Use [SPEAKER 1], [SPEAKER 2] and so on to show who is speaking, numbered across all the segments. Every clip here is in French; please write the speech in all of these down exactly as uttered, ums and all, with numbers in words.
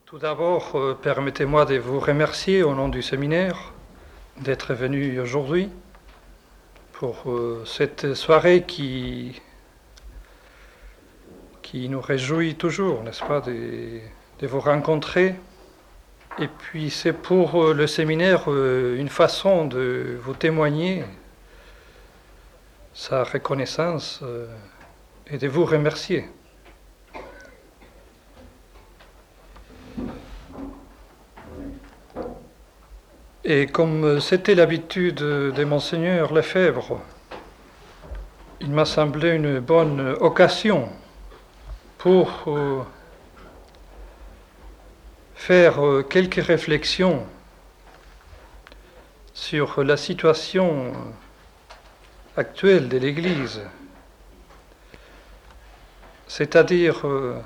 [SPEAKER 1] Tout d'abord, euh, permettez-moi de vous remercier au nom du séminaire d'être venu aujourd'hui pour euh, cette soirée qui, qui nous réjouit toujours, n'est-ce pas, de, de vous rencontrer. Et puis c'est pour euh, le séminaire euh, une façon de vous témoigner sa reconnaissance euh, et de vous remercier. Et comme c'était l'habitude de Monseigneur Lefebvre, il m'a semblé une bonne occasion pour euh, faire euh, quelques réflexions sur la situation actuelle de l'Église, c'est-à-dire euh,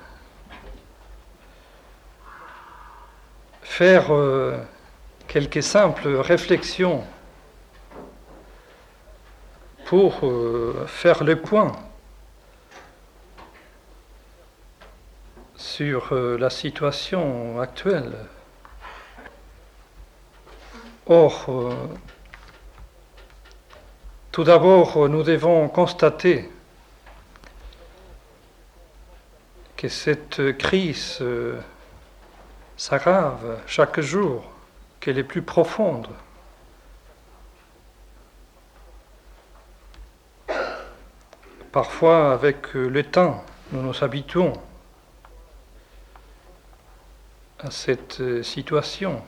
[SPEAKER 1] faire euh, quelques simples réflexions pour euh, faire le point sur euh, la situation actuelle. Or, euh, tout d'abord, nous devons constater que cette crise euh, s'aggrave chaque jour, qu'elle est plus profonde. Parfois, avec le temps, nous nous habituons à cette situation.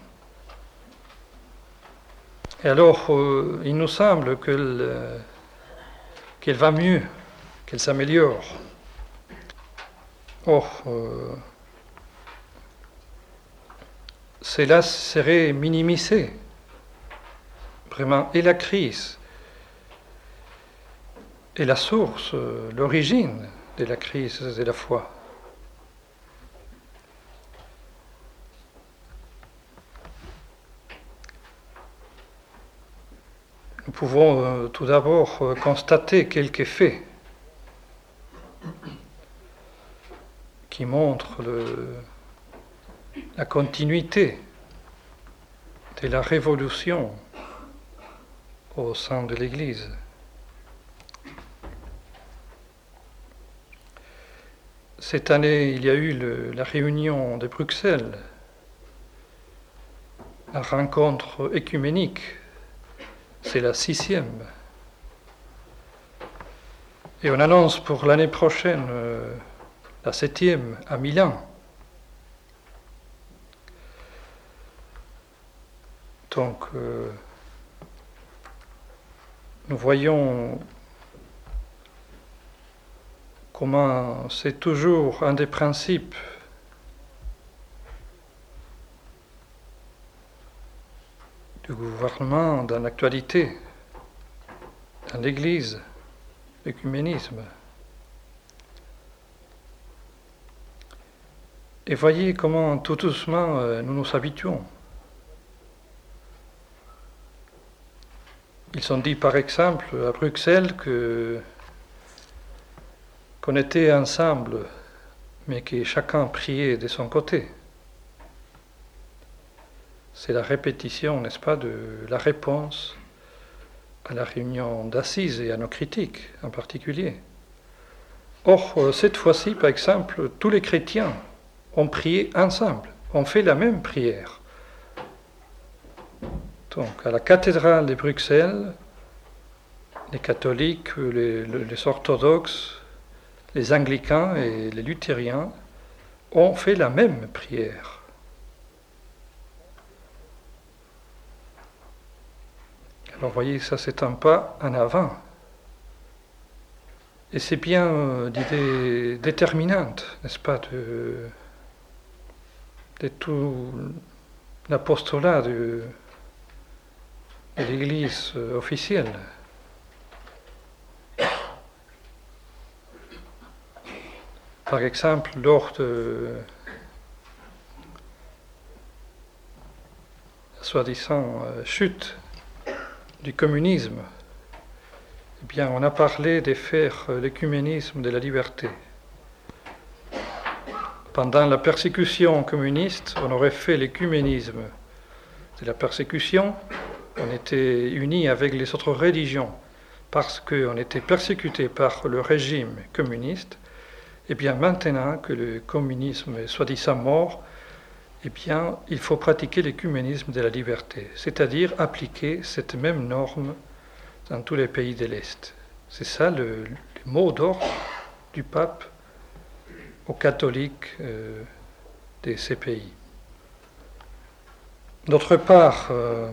[SPEAKER 1] Et alors, euh, il nous semble qu'elle, euh, qu'elle va mieux, qu'elle s'améliore. Or, euh, cela serait minimiser vraiment et la crise et la source, l'origine de la crise de la foi. Nous pouvons euh, tout d'abord euh, constater quelques faits qui montrent le, la continuité de la révolution au sein de l'Église. Cette année, il y a eu le, la réunion de Bruxelles, la rencontre écuménique, c'est la sixième. Et on annonce pour l'année prochaine euh, la septième à Milan. Donc, euh, nous voyons comment c'est toujours un des principes du gouvernement dans l'actualité, dans l'Église, l'écuménisme. Et voyez comment tout doucement nous nous habituons. Ils ont dit par exemple à Bruxelles que qu'on était ensemble, mais que chacun priait de son côté. C'est la répétition, n'est-ce pas, de la réponse à la réunion d'assises et à nos critiques en particulier. Or, cette fois-ci, par exemple, tous les chrétiens ont prié ensemble, ont fait la même prière. Donc, à la cathédrale de Bruxelles, les catholiques, les, les orthodoxes, les anglicans et les luthériens ont fait la même prière. Alors, vous voyez, ça c'est un pas en avant. Et c'est bien euh, l'idée déterminante, n'est-ce pas, de, de tout l'apostolat de, de l'Église officielle. Par exemple, lors de la soi-disant chute du communisme, eh bien, on a parlé de faire l'écuménisme de la liberté. pendant la persécution communiste, on aurait fait l'écuménisme. C'est la persécution, on était unis avec les autres religions parce qu'on était persécuté par le régime communiste. Et bien maintenant que le communisme est soi-disant mort, eh bien il faut pratiquer l'écuménisme de la liberté, c'est-à-dire appliquer cette même norme dans tous les pays de l'Est. C'est ça le, le mot d'ordre du pape aux catholiques euh, de ces pays. D'autre part, euh,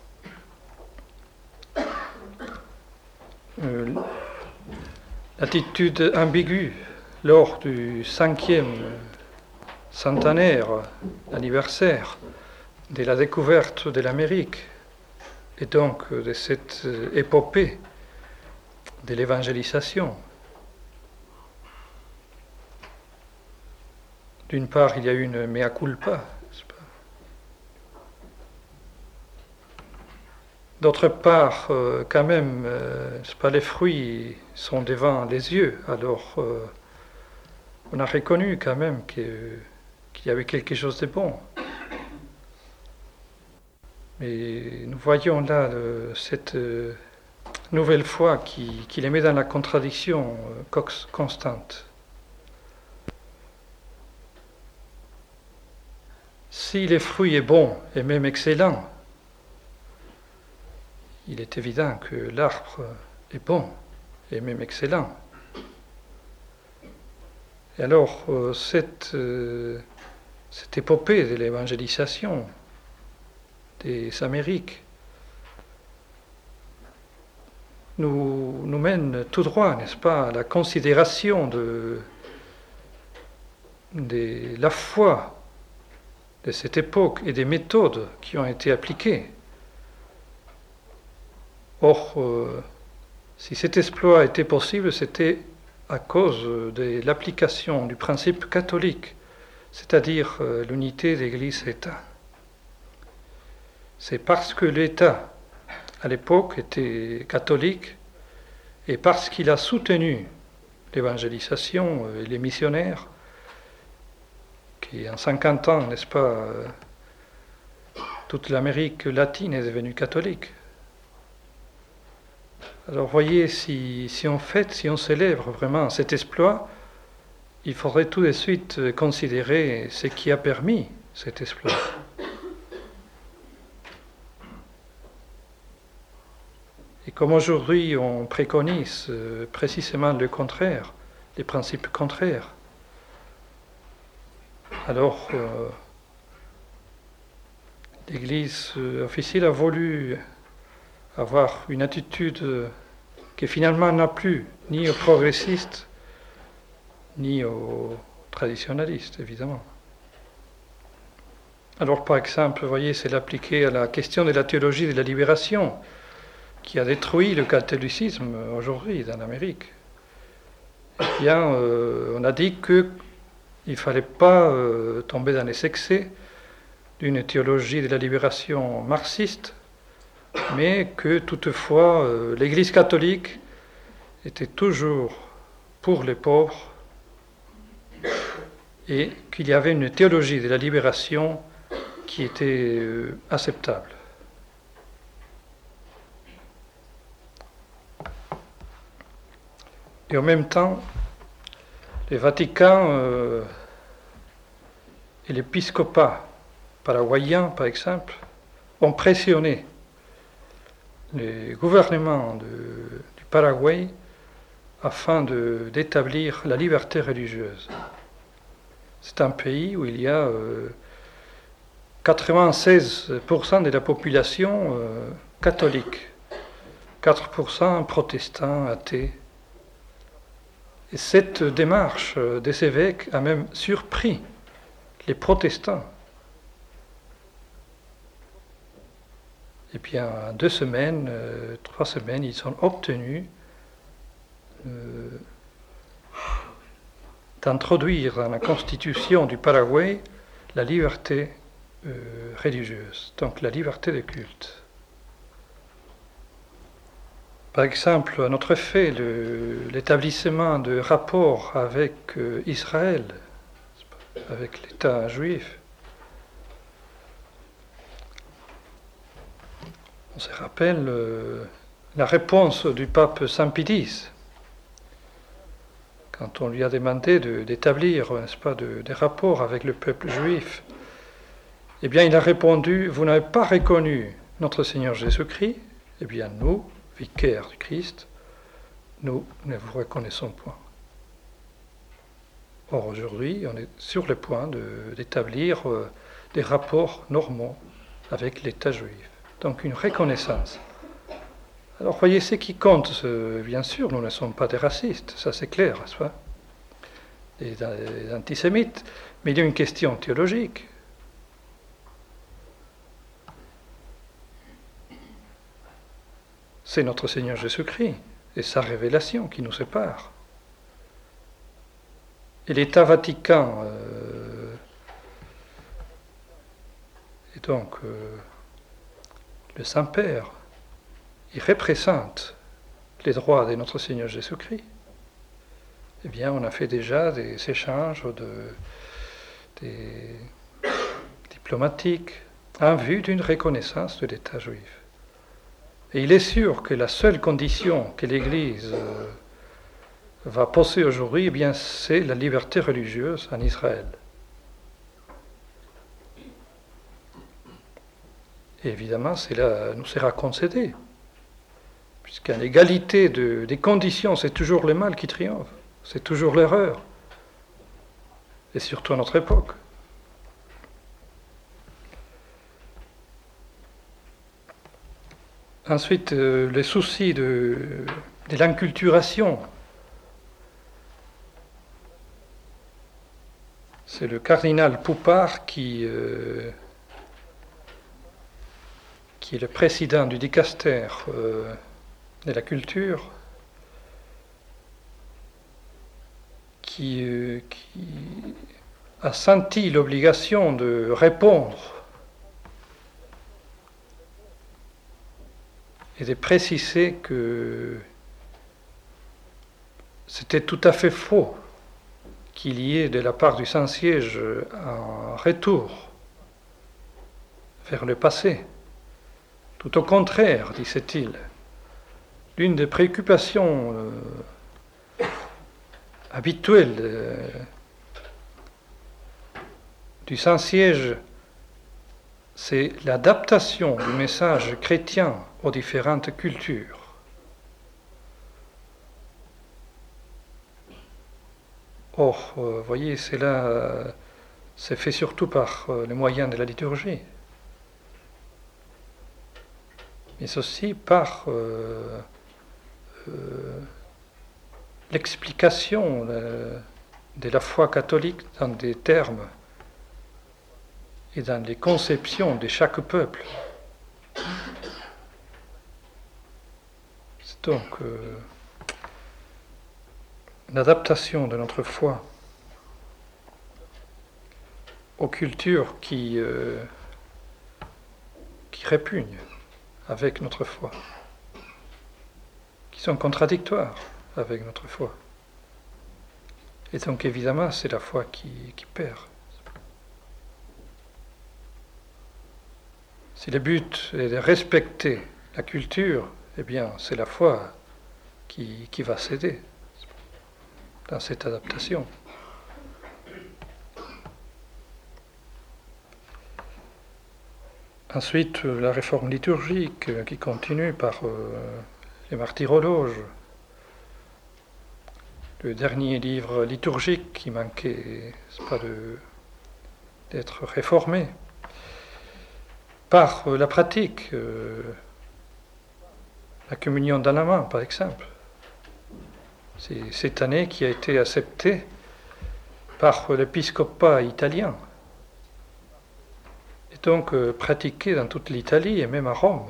[SPEAKER 1] euh, l'attitude ambiguë lors du cinquième centenaire, anniversaire de la découverte de l'Amérique et donc de cette épopée de l'évangélisation. D'une part, il y a eu une mea culpa, n'est-ce pas? D'autre part, euh, quand même, euh, n'est-ce pas, les fruits sont devant les yeux, alors euh, on a reconnu quand même que, qu'il y avait quelque chose de bon. Mais nous voyons là euh, cette euh, nouvelle foi qui, qui les met dans la contradiction euh, constante. Si le fruit est bon et même excellent, il est évident que l'arbre est bon et même excellent. Et alors, euh, cette, euh, cette épopée de l'évangélisation des Amériques nous, nous mène tout droit, n'est-ce pas, à la considération de, de la foi de cette époque et des méthodes qui ont été appliquées. Or, euh, si cet exploit était possible, c'était à cause de l'application du principe catholique, c'est-à-dire euh, l'unité d'Église-État. C'est parce que l'État, à l'époque, était catholique et parce qu'il a soutenu l'évangélisation et les missionnaires, qui en cinquante ans, n'est-ce pas, euh, toute l'Amérique latine est devenue catholique. Alors voyez, si, si on fête, si on célèbre vraiment cet exploit, il faudrait tout de suite considérer ce qui a permis cet exploit. Et comme aujourd'hui on préconise euh, précisément le contraire, les principes contraires, alors euh, l'Église officielle a voulu avoir une attitude qui finalement n'a plus ni aux progressistes ni aux traditionalistes, évidemment. Alors par exemple, vous voyez, c'est l'appliquer à la question de la théologie de la libération qui a détruit le catholicisme aujourd'hui dans l'Amérique. Eh bien, euh, on a dit qu'il ne fallait pas euh, tomber dans les excès d'une théologie de la libération marxiste, mais que toutefois euh, l'Église catholique était toujours pour les pauvres et qu'il y avait une théologie de la libération qui était euh, acceptable. Et en même temps, le Vatican euh, et l'épiscopat paraguayen, par exemple, ont pressionné le gouvernement de, du Paraguay afin de, d'établir la liberté religieuse. C'est un pays où il y a euh, quatre-vingt-seize pour cent de la population euh, catholique, quatre pour cent protestants, athées. Et cette démarche des évêques a même surpris les protestants. Et puis en deux semaines, euh, trois semaines, ils ont obtenu euh, d'introduire dans la constitution du Paraguay la liberté euh, religieuse, donc la liberté de culte. Par exemple, à notre effet, le, l'établissement de rapports avec euh, Israël avec l'État juif. On se rappelle euh, la réponse du pape Saint-Pie, quand on lui a demandé de, d'établir, n'est-ce pas, de, des rapports avec le peuple juif. Eh bien, il a répondu, vous n'avez pas reconnu notre Seigneur Jésus-Christ, eh bien, nous, vicaires du Christ, nous ne vous reconnaissons point. Or, aujourd'hui, on est sur le point de, d'établir euh, des rapports normaux avec l'État juif. Donc, une reconnaissance. Alors, voyez, ce qui compte, euh, bien sûr, nous ne sommes pas des racistes, ça c'est clair, n'est-ce pas, des, des antisémites, mais il y a une question théologique. C'est notre Seigneur Jésus-Christ et sa révélation qui nous sépare. Et l'État Vatican, euh, et donc euh, le Saint-Père, il représente les droits de notre Seigneur Jésus-Christ. Eh bien, on a fait déjà des échanges de, des, diplomatiques en vue d'une reconnaissance de l'État juif. Et il est sûr que la seule condition que l'Église euh, va poser aujourd'hui, eh bien, c'est la liberté religieuse en Israël. Et évidemment, cela nous sera concédé, puisqu'à l'égalité de, des conditions, c'est toujours le mal qui triomphe, c'est toujours l'erreur, et surtout à notre époque. Ensuite, euh, les soucis de, de l'inculturation. C'est le cardinal Poupard qui, euh, qui est le président du dicaster euh, de la culture, qui, euh, qui a senti l'obligation de répondre et de préciser que c'était tout à fait faux qu'il y ait de la part du Saint-Siège un retour vers le passé. Tout au contraire, disait-il, l'une des préoccupations euh, habituelles euh, du Saint-Siège, c'est l'adaptation du message chrétien aux différentes cultures. Or, vous euh, voyez, cela euh, c'est fait surtout par euh, les moyens de la liturgie, mais aussi par euh, euh, l'explication euh, de la foi catholique dans des termes et dans les conceptions de chaque peuple. C'est donc euh, l'adaptation de notre foi aux cultures qui, euh, qui répugnent avec notre foi, qui sont contradictoires avec notre foi. Et donc évidemment, c'est la foi qui, qui perd. Si le but est de respecter la culture, eh bien, c'est la foi qui, qui va céder dans cette adaptation. Ensuite, la réforme liturgique qui continue par euh, les martyrologes, le dernier livre liturgique qui manquait, c'est pas de, d'être réformé, par euh, la pratique, euh, la communion dans la main, par exemple. C'est cette année qui a été acceptée par l'épiscopat italien, et donc euh, pratiquée dans toute l'Italie et même à Rome,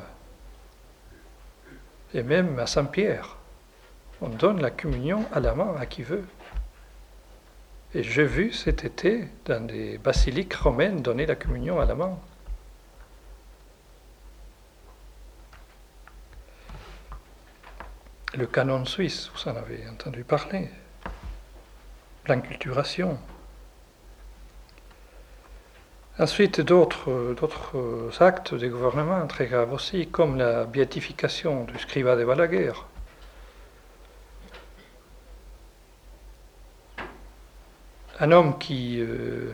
[SPEAKER 1] et même à Saint-Pierre. On donne la communion à la main à qui veut. Et j'ai vu cet été dans des basiliques romaines donner la communion à la main. Le canon suisse, vous en avez entendu parler. L'inculturation. Ensuite, d'autres, d'autres actes des gouvernements très graves aussi, comme la béatification du scriba de Balaguer. Un homme qui, euh,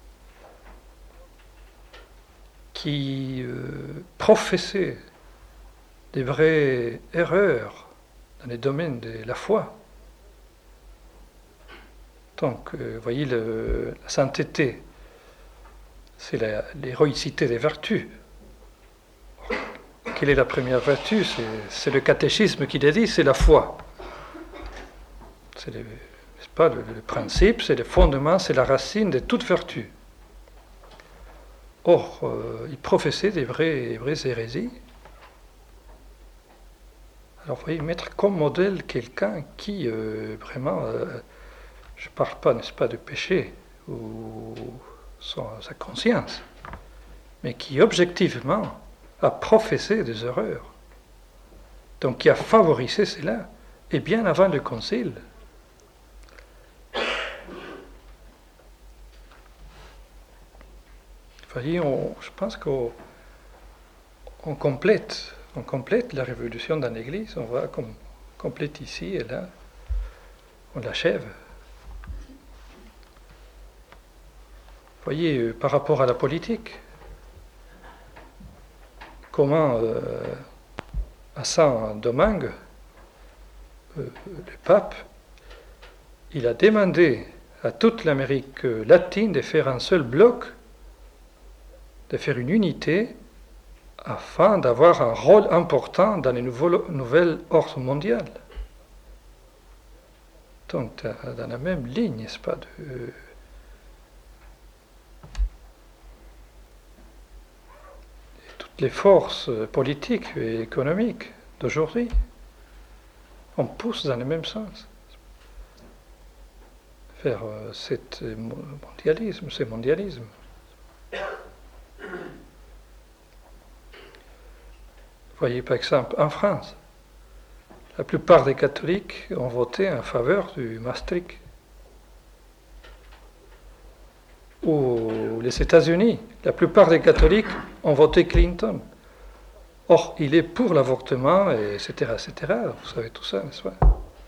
[SPEAKER 1] qui euh, professait des vraies erreurs dans les domaines de la foi. Donc, euh, vous voyez, le, la sainteté, c'est la, l'héroïcité des vertus. Quelle est la première vertu? c'est, c'est le catéchisme qui le dit, c'est la foi. C'est le, c'est pas le, le principe, c'est le fondement, c'est la racine de toute vertu. Or, euh, il professait des vraies, vraies hérésies. Alors, vous voyez, mettre comme modèle quelqu'un qui, euh, vraiment, euh, je ne parle pas, n'est-ce pas, de péché ou son, sa conscience, mais qui, objectivement, a professé des erreurs. Donc, qui a favorisé cela, et bien avant le concile. Vous voyez, on, je pense qu'on on complète, on complète la révolution dans l'Église, on va comme, complète ici et là, on l'achève. Vous voyez, euh, par rapport à la politique, comment euh, à Saint-Domingue, euh, le pape, il a demandé à toute l'Amérique latine de faire un seul bloc, de faire une unité, afin d'avoir un rôle important dans les nouveaux, nouvelles ordres mondiales. Donc, dans la même ligne, n'est-ce pas, de, toutes les forces politiques et économiques d'aujourd'hui, on pousse dans le même sens. Vers euh, cet mondialisme, ce mondialisme. Vous voyez, par exemple, en France, la plupart des catholiques ont voté en faveur du Maastricht. Ou les États-Unis, la plupart des catholiques ont voté Clinton. Or, il est pour l'avortement, et etc., et cetera. Vous savez tout ça, n'est-ce pas?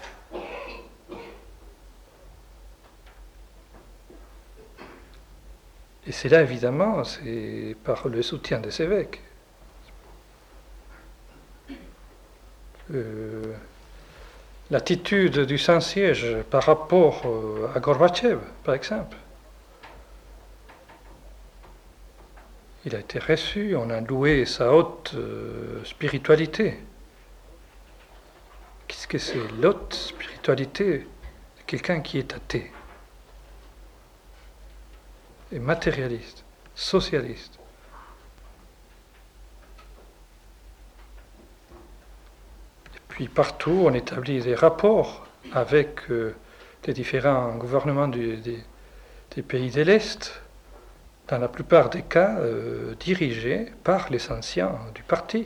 [SPEAKER 1] Et c'est là, évidemment, c'est par le soutien des évêques. Euh, l'attitude du Saint-Siège par rapport euh, à Gorbatchev, par exemple. Il a été reçu, on a loué sa haute euh, spiritualité. Qu'est-ce que c'est l'haute spiritualité de quelqu'un qui est athée, et matérialiste, socialiste. Et puis partout, on établit des rapports avec euh, les différents gouvernements du, des, des pays de l'Est, dans la plupart des cas euh, dirigés par les anciens du parti.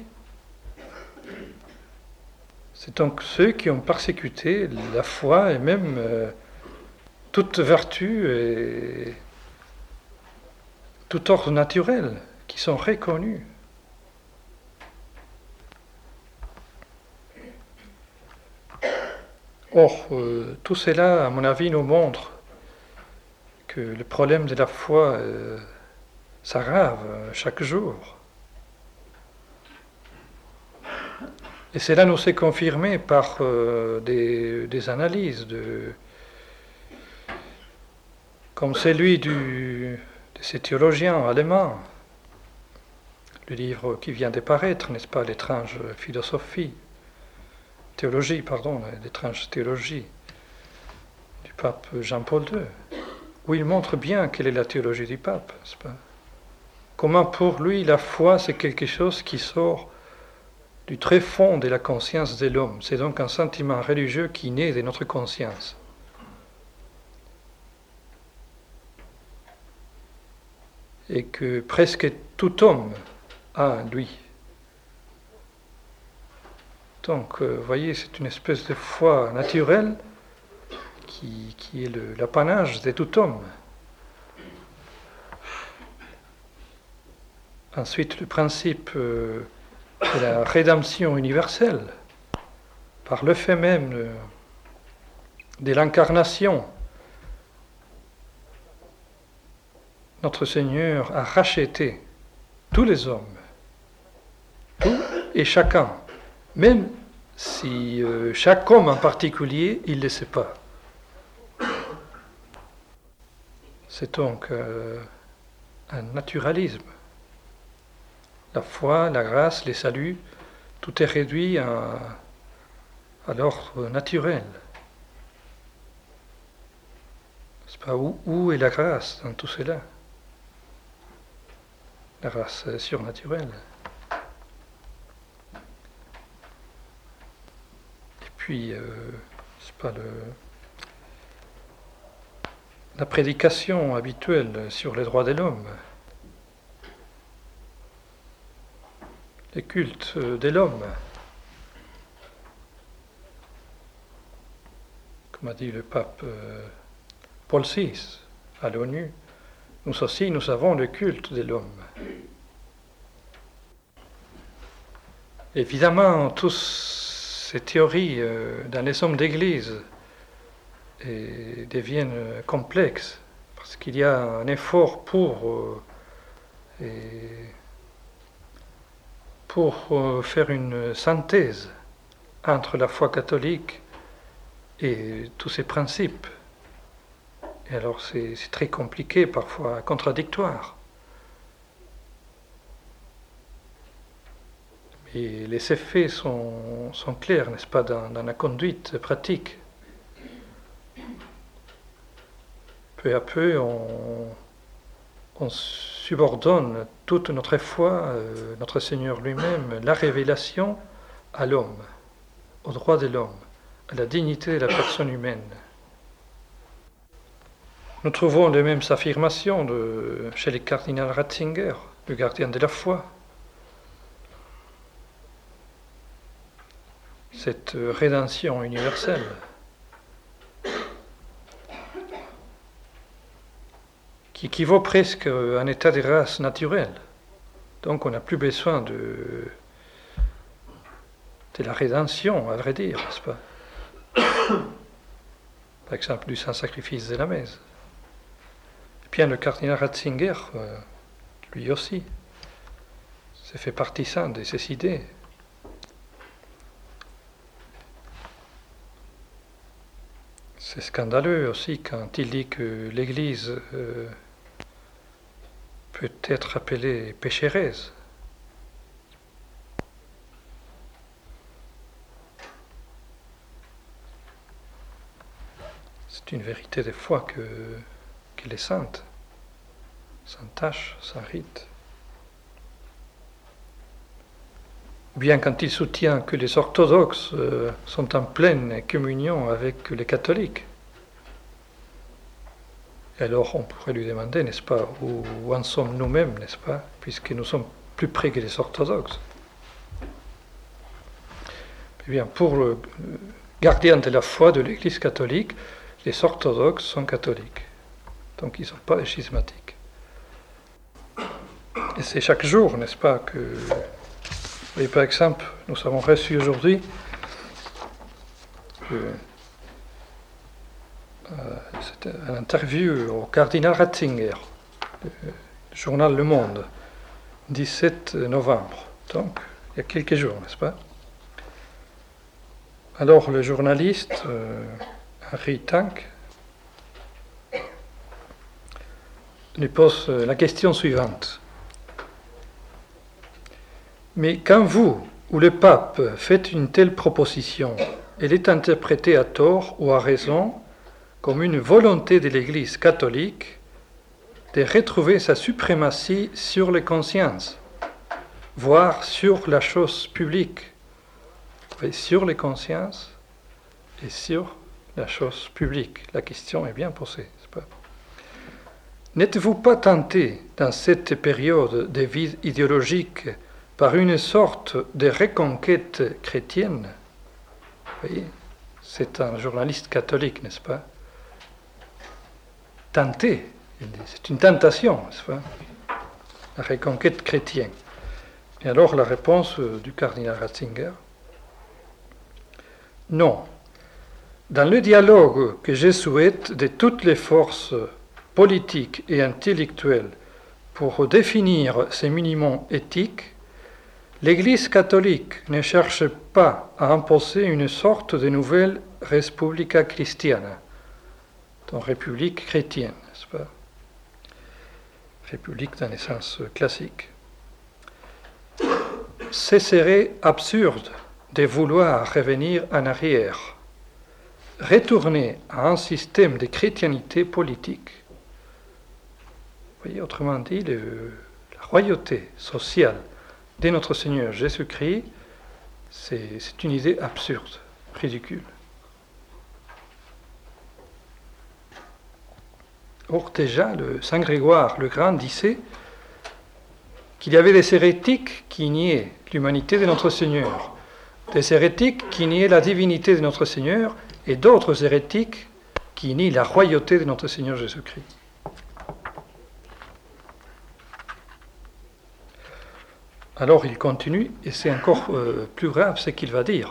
[SPEAKER 1] C'est donc ceux qui ont persécuté la foi et même euh, toute vertu et tout ordre naturel, qui sont reconnus. Or, euh, tout cela, à mon avis, nous montre que le problème de la foi euh, s'aggrave chaque jour. Et cela nous est confirmé par euh, des, des analyses, de, comme celui du, de ces théologiens allemands, le livre qui vient de paraître, n'est-ce pas, l'étrange philosophie, théologie, pardon, l'étrange théologie du pape Jean-Paul deux, où il montre bien quelle est la théologie du pape, n'est-ce pas? Comment pour lui la foi c'est quelque chose qui sort du très fond de la conscience de l'homme. C'est donc un sentiment religieux qui naît de notre conscience. Et que presque tout homme a en lui. Donc, vous voyez, c'est une espèce de foi naturelle qui, qui est le, l'apanage de tout homme. Ensuite, le principe euh, de la rédemption universelle, par le fait même de, de l'incarnation. Notre Seigneur a racheté tous les hommes, tout et chacun, même si euh, chaque homme en particulier, il ne le sait pas. C'est donc euh, un naturalisme. La foi, la grâce, les saluts, tout est réduit à, à l'ordre naturel. C'est pas où, où est la grâce dans tout cela? La grâce surnaturelle. Et puis, euh, c'est pas le, la prédication habituelle sur les droits de l'homme, les cultes de l'homme. Comme a dit le pape euh, Paul six à l'ONU, nous aussi, nous avons le culte de l'homme. Évidemment, toutes ces théories euh, dans les hommes d'Église et deviennent complexes, parce qu'il y a un effort pour, euh, et pour euh, faire une synthèse entre la foi catholique et tous ces principes. Et alors c'est, c'est très compliqué, parfois contradictoire. Mais les effets sont, sont clairs, n'est-ce pas, dans, dans la conduite pratique. Peu à peu, on, on subordonne toute notre foi, euh, notre Seigneur lui-même, la révélation à l'homme, au droit de l'homme, à la dignité de la personne humaine. Nous trouvons les mêmes affirmations de, chez les cardinal Ratzinger, le gardien de la foi. Cette rédemption universelle. Qui équivaut presque à un état de grâce naturel. Donc on n'a plus besoin de, de la rédemption, à vrai dire, n'est-ce pas? Par exemple, du saint-sacrifice de la messe. Et bien le cardinal Ratzinger, euh, lui aussi, s'est fait partisan de ces idées. C'est scandaleux aussi quand il dit que l'Église euh, peut être appelée pécheresse. C'est une vérité de foi que, qu'elle est sainte, sans tâche, sans rite. Bien quand il soutient que les orthodoxes euh, sont en pleine communion avec les catholiques. Et alors on pourrait lui demander, n'est-ce pas, où, où en sommes nous-mêmes, n'est-ce pas, puisque nous sommes plus près que les orthodoxes. Eh bien, pour le gardien de la foi de l'Église catholique, les orthodoxes sont catholiques. Donc ils ne sont pas des schismatiques. Et c'est chaque jour, n'est-ce pas, que... Et par exemple, nous avons reçu aujourd'hui euh, c'était une interview au cardinal Ratzinger, du journal Le Monde, dix-sept novembre, donc il y a quelques jours, n'est-ce pas? Alors le journaliste, euh, Henri Tank, lui pose la question suivante. Mais quand vous ou le pape faites une telle proposition, elle est interprétée à tort ou à raison comme une volonté de l'Église catholique de retrouver sa suprématie sur les consciences, voire sur la chose publique. Oui, sur les consciences et sur la chose publique. La question est bien posée. C'est pas... N'êtes-vous pas tenté, dans cette période de vie idéologique, par une sorte de reconquête chrétienne? Vous voyez, c'est un journaliste catholique, n'est-ce pas? Tenté, c'est une tentation, n'est-ce pas? la reconquête chrétienne. Et alors la réponse du cardinal Ratzinger: non. Dans le dialogue que je souhaite de toutes les forces politiques et intellectuelles pour définir ces minimums éthiques, l'Église catholique ne cherche pas à imposer une sorte de nouvelle Respublica Christiana, donc république chrétienne, n'est-ce pas? République dans le sens classique. Ce serait absurde de vouloir revenir en arrière, retourner à un système de chrétienté politique. Vous voyez, autrement dit, le, la royauté sociale de notre Seigneur Jésus-Christ, c'est, c'est une idée absurde, ridicule. Or, déjà, le Saint Grégoire le Grand disait qu'il y avait des hérétiques qui niaient l'humanité de notre Seigneur, des hérétiques qui niaient la divinité de notre Seigneur, et d'autres hérétiques qui nient la royauté de notre Seigneur Jésus-Christ. Alors il continue, et c'est encore euh, plus grave ce qu'il va dire.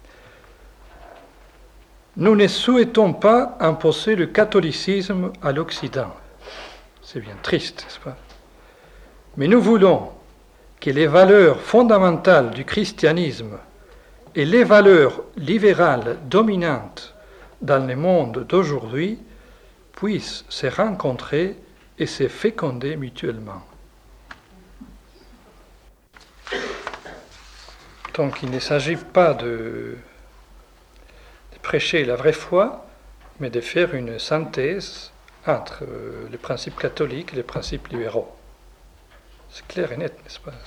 [SPEAKER 1] Nous ne souhaitons pas imposer le catholicisme à l'Occident. C'est bien triste, n'est-ce pas? Mais nous voulons que les valeurs fondamentales du christianisme et les valeurs libérales dominantes dans le monde d'aujourd'hui puissent se rencontrer et se féconder mutuellement. Donc il ne s'agit pas de, de prêcher la vraie foi, mais de faire une synthèse entre euh, les principes catholiques et les principes libéraux. C'est clair et net, n'est-ce pas?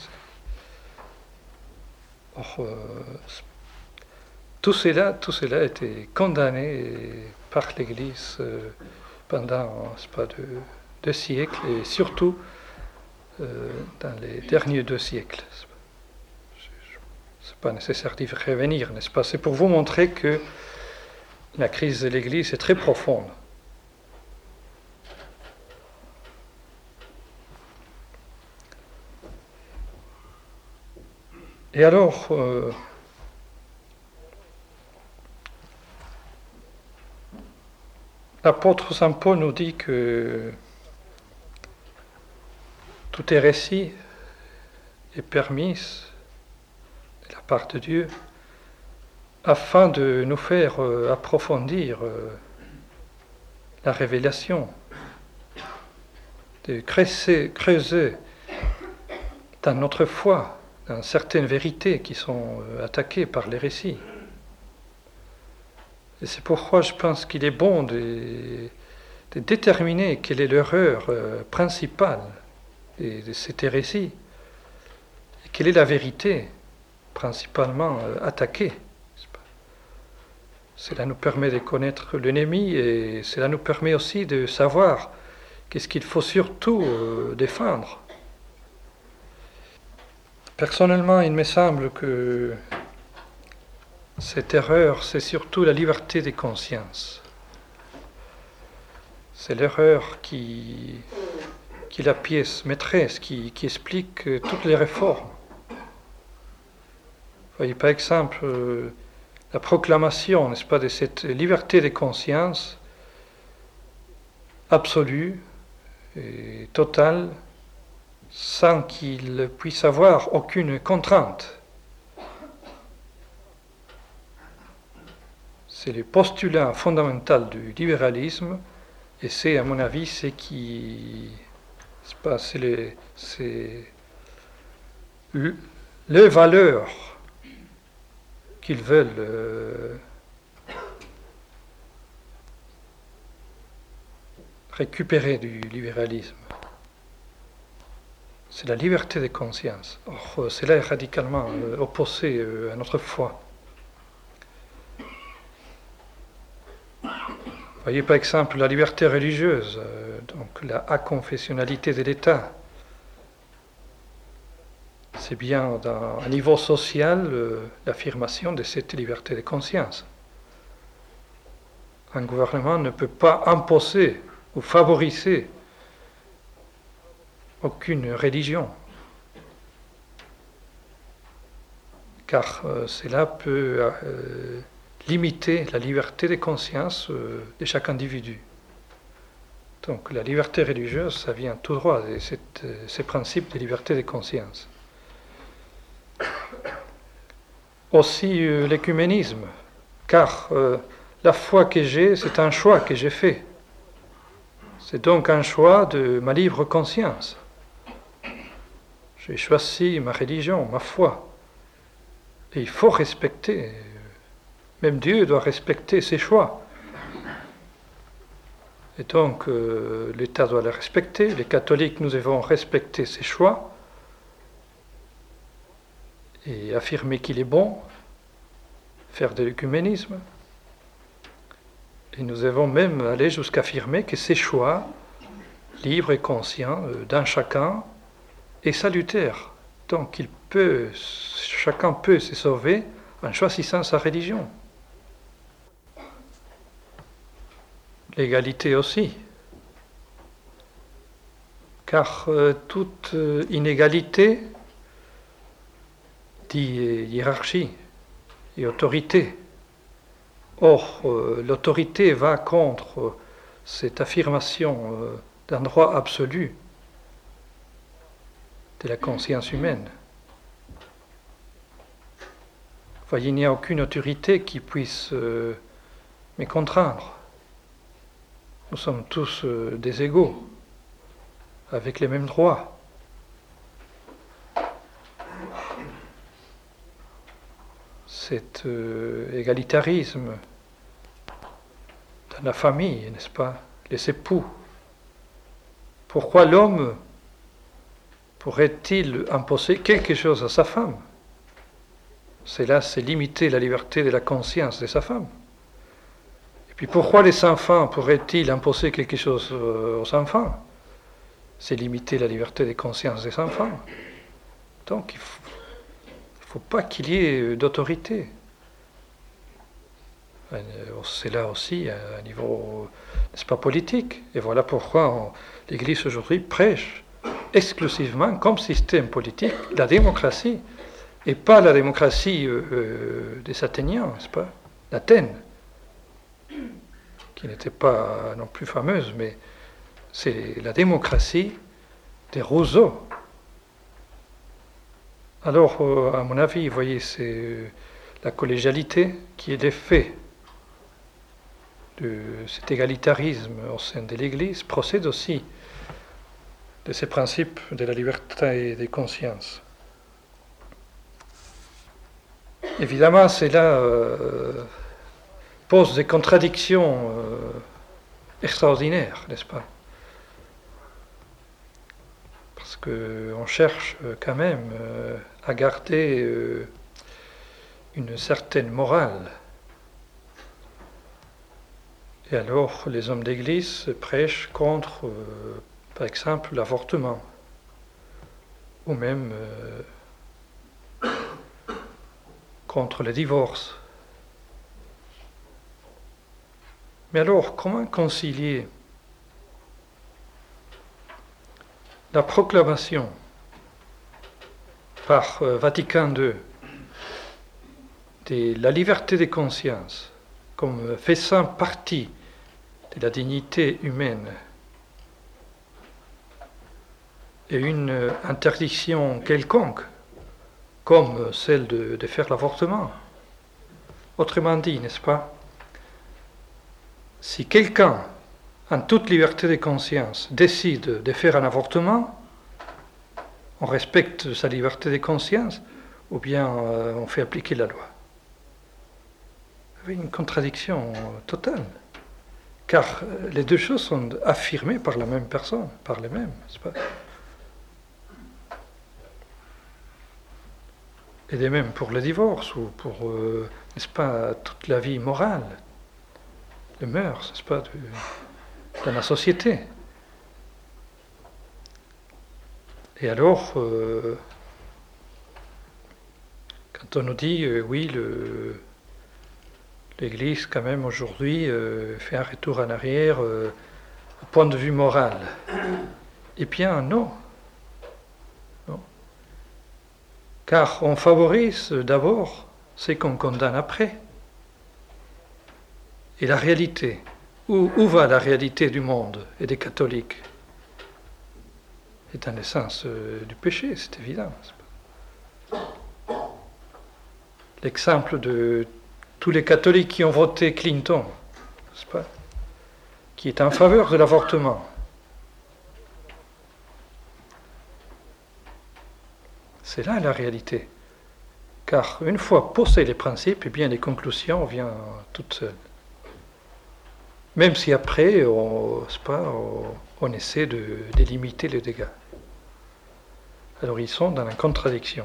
[SPEAKER 1] Or, euh, tout cela, tout cela a été condamné par l'Église euh, pendant c'est pas, deux, deux siècles, et surtout euh, dans les derniers deux siècles. Ce n'est pas nécessaire d'y revenir, n'est-ce pas? C'est pour vous montrer que la crise de l'Église est très profonde. Et alors, euh, l'apôtre Saint Paul nous dit que toute hérésie est permise de la part de Dieu afin de nous faire euh, approfondir euh, la révélation, de creuser, creuser dans notre foi, dans certaines vérités qui sont euh, attaquées par l'hérésie. Et c'est pourquoi je pense qu'il est bon de, de déterminer quelle est l'erreur euh, principale de, de cette hérésie, et quelle est la vérité principalement euh, attaquée. Cela nous permet de connaître l'ennemi, et cela nous permet aussi de savoir qu'est-ce qu'il faut surtout euh, défendre. Personnellement, il me semble que cette erreur, c'est surtout la liberté des consciences. C'est l'erreur qui, qui est la pièce maîtresse, qui, qui explique toutes les réformes. Vous voyez, par exemple, euh, la proclamation, n'est-ce pas, de cette liberté des consciences absolue et totale, sans qu'il puisse avoir aucune contrainte. C'est le postulat fondamental du libéralisme, et c'est, à mon avis, ce qui... C'est pas, c'est les, c'est les valeurs qu'ils veulent euh, récupérer du libéralisme. C'est la liberté de conscience. Or, cela est radicalement euh, opposé euh, à notre foi. Vous voyez par exemple la liberté religieuse, euh, donc la aconfessionnalité de l'État. C'est bien dans, à niveau social euh, l'affirmation de cette liberté de conscience. Un gouvernement ne peut pas imposer ou favoriser aucune religion. Car euh, cela peut euh, limiter la liberté de conscience euh, de chaque individu. Donc la liberté religieuse, ça vient tout droit de cette, euh, ces principes de liberté de conscience. Aussi euh, l'écuménisme, car euh, la foi que j'ai, c'est un choix que j'ai fait. C'est donc un choix de ma libre conscience. J'ai choisi ma religion, ma foi. Et il faut respecter. Même Dieu doit respecter ses choix. Et donc, euh, l'État doit les respecter. Les catholiques, nous devons respecter ses choix et affirmer qu'il est bon, faire de l'écuménisme. Et nous devons même aller jusqu'à affirmer que ces choix, libres et conscients euh, d'un chacun, est salutaire. Donc, il peut, chacun peut se sauver en choisissant sa religion. L'égalité aussi. Car euh, toute euh, inégalité dit hiérarchie et autorité. Or, euh, l'autorité va contre euh, cette affirmation euh, d'un droit absolu de la conscience humaine. Voyez, il n'y a aucune autorité qui puisse euh, me contraindre. Nous sommes tous euh, des égaux, avec les mêmes droits. Cet euh, égalitarisme dans la famille, n'est-ce pas, les époux. Pourquoi l'homme pourrait-il imposer quelque chose à sa femme? Cela, c'est limiter la liberté de la conscience de sa femme. Et puis pourquoi les enfants pourraient-ils imposer quelque chose aux enfants? C'est limiter la liberté de conscience des enfants. Donc il ne faut, faut pas qu'il y ait d'autorité. C'est là aussi à un niveau, n'est-ce pas, politique. Et voilà pourquoi on, l'Église aujourd'hui prêche exclusivement comme système politique la démocratie, et pas la démocratie euh, euh, des Athéniens, n'est-ce pas, d'Athènes, qui n'était pas non plus fameuse, mais c'est la démocratie des Rousseau. Alors, euh, à mon avis, vous voyez, c'est euh, la collégialité qui est l'effet de cet égalitarisme au sein de l'Église, procède aussi de ces principes de la liberté des consciences. Évidemment, cela euh, pose des contradictions euh, extraordinaires, n'est-ce pas? Parce qu'on cherche quand même euh, à garder euh, une certaine morale. Et alors, les hommes d'Église prêchent contre, euh, par exemple, l'avortement, ou même euh, contre le divorce. Mais alors, comment concilier la proclamation par euh, Vatican deux de la liberté de conscience comme faisant partie de la dignité humaine et une interdiction quelconque, comme celle de, de faire l'avortement? Autrement dit, n'est-ce pas, si quelqu'un, en toute liberté de conscience, décide de faire un avortement, on respecte sa liberté de conscience, ou bien euh, on fait appliquer la loi. Il y a une contradiction totale, car les deux choses sont affirmées par la même personne, par les mêmes, n'est-ce pas? Et de même pour le divorce, ou pour, euh, n'est-ce pas, toute la vie morale, les mœurs, n'est-ce pas, de, dans la société. Et alors, euh, quand on nous dit, euh, oui, le, l'Église, quand même, aujourd'hui, euh, fait un retour en arrière, euh, au point de vue moral, eh bien, non. car on favorise d'abord ce qu'on condamne après. Et la réalité, où, où va la réalité du monde et des catholiques? C'est dans le sens euh, du péché, c'est évident. L'exemple de tous les catholiques qui ont voté Clinton, n'est-ce pas, qui est en faveur de l'avortement. C'est là la réalité. Car une fois posés les principes, eh bien les conclusions viennent toutes seules. Même si après, on, c'est pas, on, on essaie de, de limiter les dégâts. Alors ils sont dans la contradiction.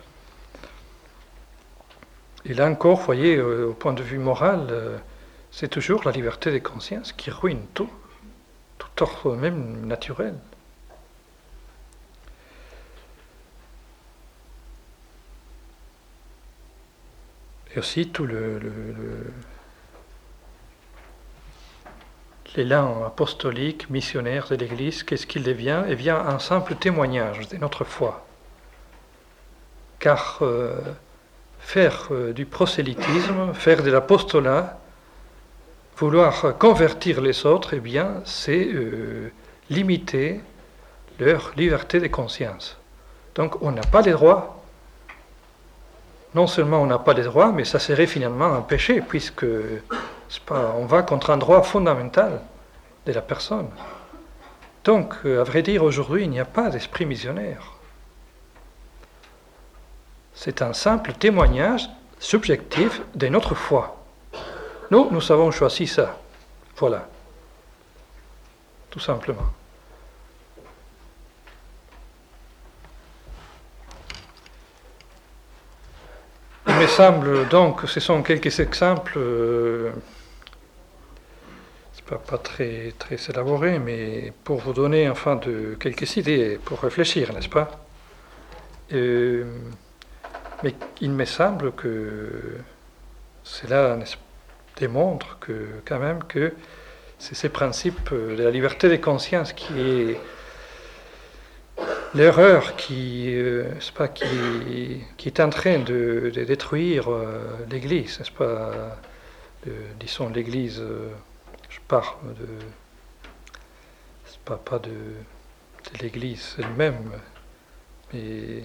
[SPEAKER 1] Et là encore, vous voyez, au point de vue moral, c'est toujours la liberté de conscience qui ruine tout, tout ordre même naturel. Et aussi tout le, le, le, l'élan apostolique, missionnaire de l'Église, qu'est-ce qu'il devient? Eh bien, un simple témoignage de notre foi. Car euh, faire euh, du prosélytisme, faire de l'apostolat, vouloir convertir les autres, eh bien, c'est euh, limiter leur liberté de conscience. Donc, on n'a pas les droits. Non seulement on n'a pas les droits, mais ça serait finalement un péché, puisque c'est pas, on va contre un droit fondamental de la personne. Donc, à vrai dire, aujourd'hui, il n'y a pas d'esprit missionnaire. C'est un simple témoignage subjectif de notre foi. Nous, nous avons choisi ça. Voilà. Tout simplement. Il me semble donc que ce sont quelques exemples, euh, c'est pas, pas très, très élaboré, mais pour vous donner enfin de, quelques idées pour réfléchir, n'est-ce pas? euh, Mais il me semble que cela démontre que, quand même, que c'est ce principe de la liberté de conscience qui est l'erreur qui, euh, c'est pas, qui, qui est en train de, de détruire euh, l'Église, n'est-ce pas? De, disons l'Église, euh, je parle de, c'est pas, pas de, de l'Église elle-même, mais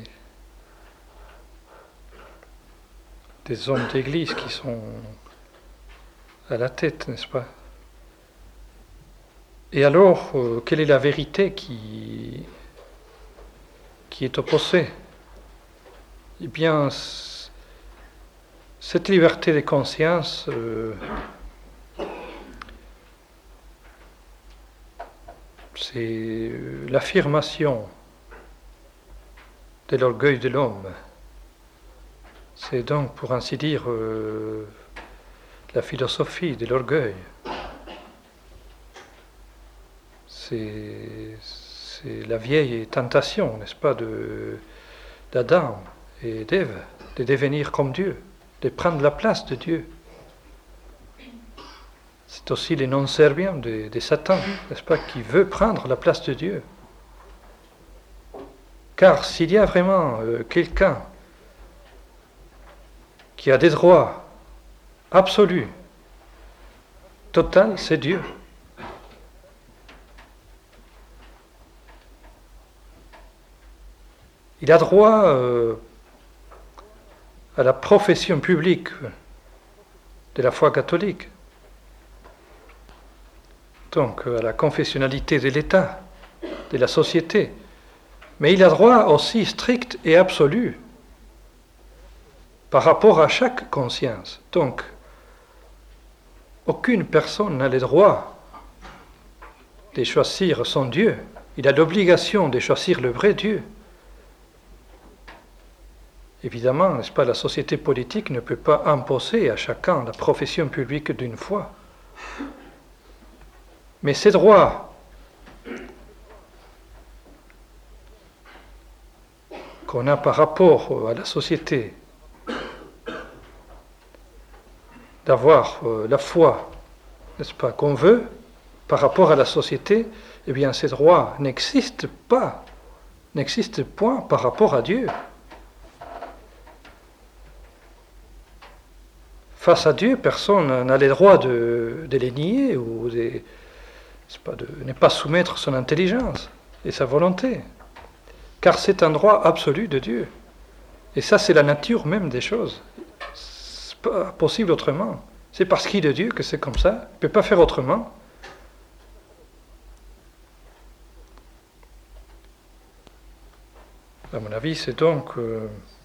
[SPEAKER 1] des hommes d'Église qui sont à la tête, n'est-ce pas? Et alors, euh, quelle est la vérité qui qui est opposé? Eh bien, cette liberté de conscience, euh, c'est l'affirmation de l'orgueil de l'homme. C'est donc, pour ainsi dire, euh, la philosophie de l'orgueil. C'est C'est la vieille tentation, n'est-ce pas, de, d'Adam et d'Ève, de devenir comme Dieu, de prendre la place de Dieu. C'est aussi le non serviam de, de Satan, n'est-ce pas, qui veut prendre la place de Dieu. Car s'il y a vraiment euh, quelqu'un qui a des droits absolus, total, c'est Dieu. Il a droit euh, à la profession publique de la foi catholique, donc à la confessionnalité de l'État, de la société, mais il a droit aussi strict et absolu par rapport à chaque conscience. Donc, aucune personne n'a le droit de choisir son Dieu. Il a l'obligation de choisir le vrai Dieu. Évidemment, n'est-ce pas, la société politique ne peut pas imposer à chacun la profession publique d'une foi. Mais ces droits qu'on a par rapport à la société, d'avoir la foi, n'est-ce pas, qu'on veut, par rapport à la société, eh bien ces droits n'existent pas, n'existent point par rapport à Dieu. face à Dieu, personne n'a le droit de, de les nier ou de, pas de ne pas soumettre son intelligence et sa volonté, car c'est un droit absolu de Dieu. Et ça, c'est la nature même des choses. C'est pas possible autrement. C'est parce qu'il est de Dieu que c'est comme ça. Il ne peut pas faire autrement. À mon avis, c'est donc euh,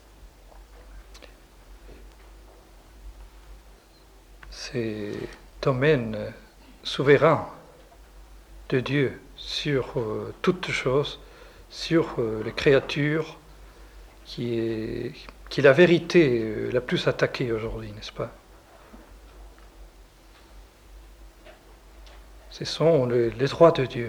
[SPEAKER 1] ces domaines souverains de Dieu sur euh, toutes choses, sur euh, les créatures, qui est, qui est la vérité euh, la plus attaquée aujourd'hui, n'est-ce pas? Ce sont les, les droits de Dieu.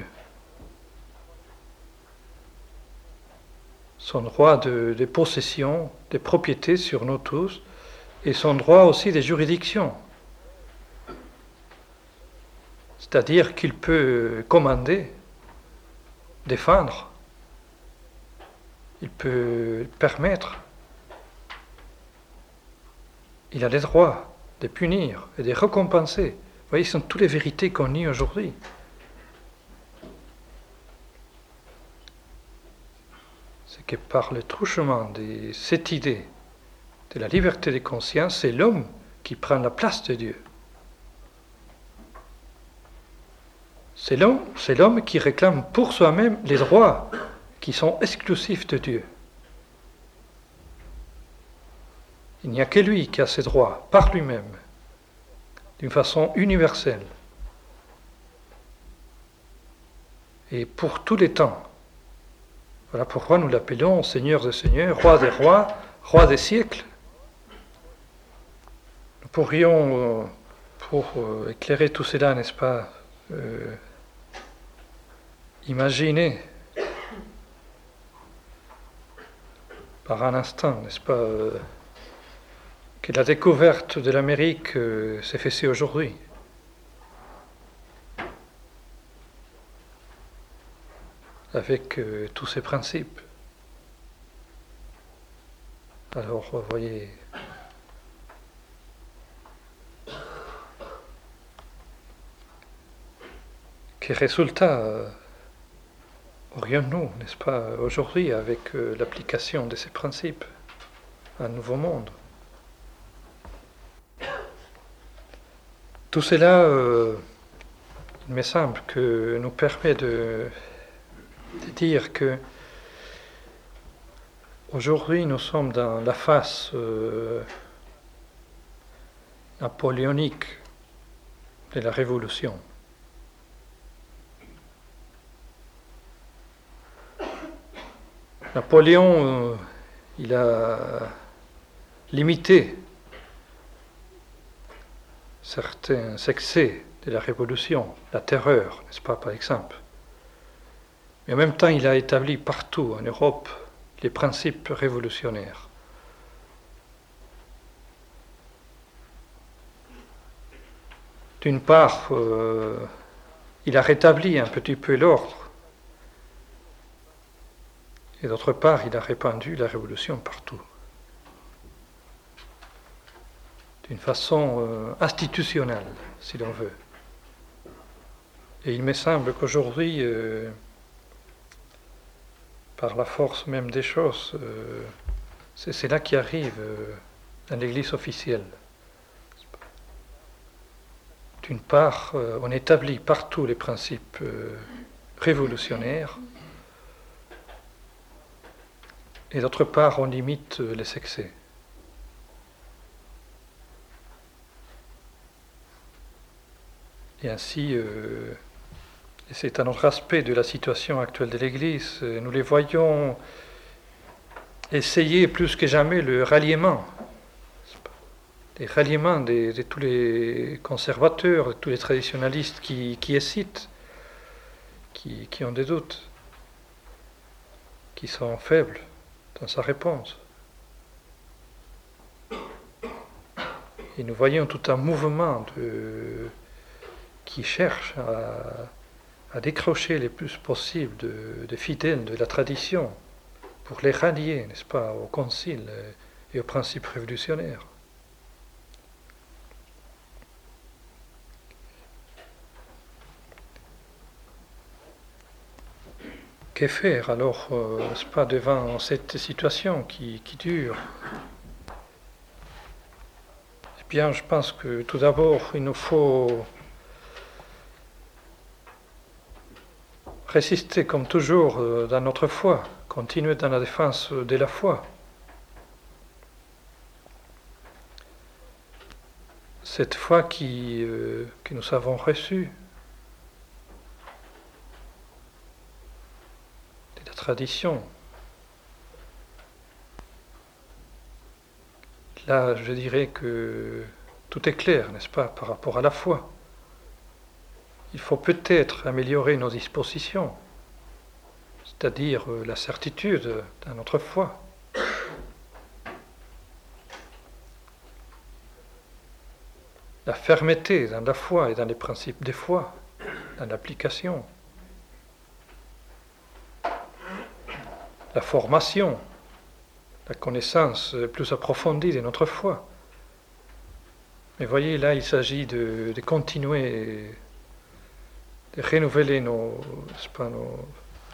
[SPEAKER 1] Son droit de, de possession, de propriété sur nous tous, et son droit aussi de juridiction. C'est-à-dire qu'il peut commander, défendre, il peut permettre, il a les droits de punir et de récompenser. Vous voyez, ce sont toutes les vérités qu'on nie aujourd'hui. C'est que par le truchement de cette idée de la liberté de conscience, c'est l'homme qui prend la place de Dieu. C'est l'homme, c'est l'homme qui réclame pour soi-même les droits qui sont exclusifs de Dieu. Il n'y a que lui qui a ces droits, par lui-même, d'une façon universelle. Et pour tous les temps. Voilà pourquoi nous l'appelons Seigneur des Seigneurs, Roi des Rois, Roi des siècles. Nous pourrions, euh, pour euh, éclairer tout cela, n'est-ce pas, euh, imaginer par un instant, n'est-ce pas, euh, que la découverte de l'Amérique euh, s'est faite aujourd'hui. Avec euh, tous ces principes. Alors, vous voyez, quel résultat euh, aurions-nous, n'est-ce pas, aujourd'hui avec euh, l'application de ces principes à un nouveau monde? Tout cela, euh, il me semble, que nous permet de de dire que aujourd'hui nous sommes dans la phase euh, napoléonique de la révolution. Napoléon, euh, il a limité certains excès de la révolution, la terreur, n'est-ce pas, par exemple. Mais en même temps, il a établi partout en Europe les principes révolutionnaires. D'une part, euh, il a rétabli un petit peu l'ordre, et d'autre part, il a répandu la révolution partout. D'une façon euh, institutionnelle, si l'on veut. Et il me semble qu'aujourd'hui, euh, par la force même des choses, euh, c'est, c'est là qui arrive euh, dans l'Église officielle. D'une part, euh, on établit partout les principes euh, révolutionnaires, et d'autre part, on limite euh, les excès. Et ainsi, euh, et c'est un autre aspect de la situation actuelle de l'Église, nous les voyons essayer plus que jamais le ralliement, le ralliement de, de tous les conservateurs, de tous les traditionalistes qui, qui hésitent, qui, qui ont des doutes, qui sont faibles dans sa réponse. Et nous voyons tout un mouvement de, qui cherche à à décrocher le plus possible de, de fidèles de la tradition pour les rallier, n'est-ce pas, au concile et aux principes révolutionnaires. Que faire alors, euh, n'est-ce pas, devant cette situation qui, qui dure? Eh bien, je pense que tout d'abord, il nous faut résister comme toujours euh, dans notre foi, continuer dans la défense de la foi. Cette foi qui, euh, que nous avons reçue de la tradition. Là, je dirais que tout est clair, n'est-ce pas, par rapport à la foi. Il faut peut-être améliorer nos dispositions, c'est-à-dire euh, la certitude dans notre foi. La fermeté dans la foi et dans les principes des foi, dans l'application. La formation, la connaissance plus approfondie de notre foi. Mais voyez, là, il s'agit de, de continuer, de renouveler nos, n'est-ce pas, nos,